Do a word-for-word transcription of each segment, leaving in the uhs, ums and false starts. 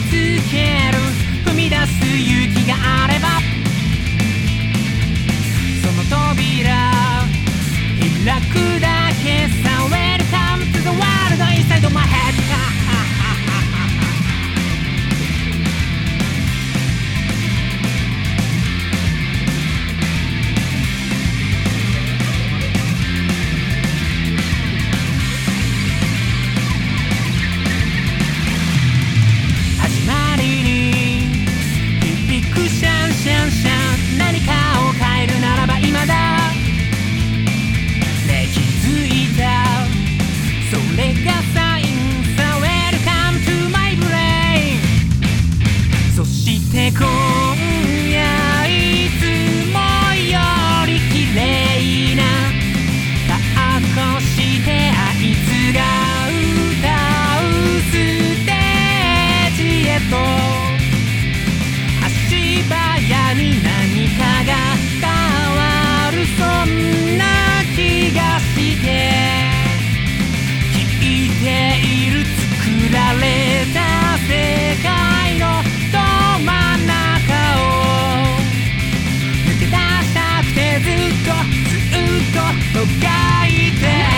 つける踏み出す勇気があればその扉開くだけさ Welcome to the world inside my head 始まりに響くシャンシャンシャン何かを変えるならば今だね気づいたそれがサインさ Welcome to my brain そして今夜いつもより綺麗な格好してあいつが歌うステージへと足早に何かが変わるそんな気がして聞いている作られた世界のど真ん中を抜け出したくてずっとずっともがいてる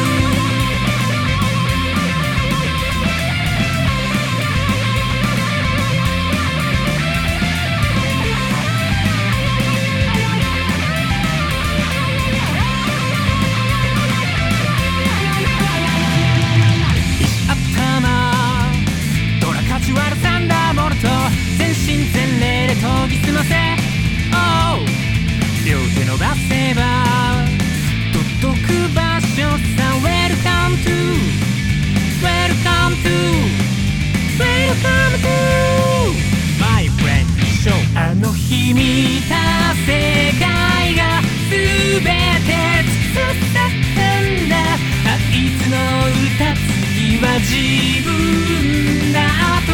サンダーボルト全身全霊で研ぎ澄ませ、oh、両手伸ばせば届く場所さ Welcome to Welcome to Welcome to My friend show あの日見た世界が全て包んだあいつの歌次は自分だ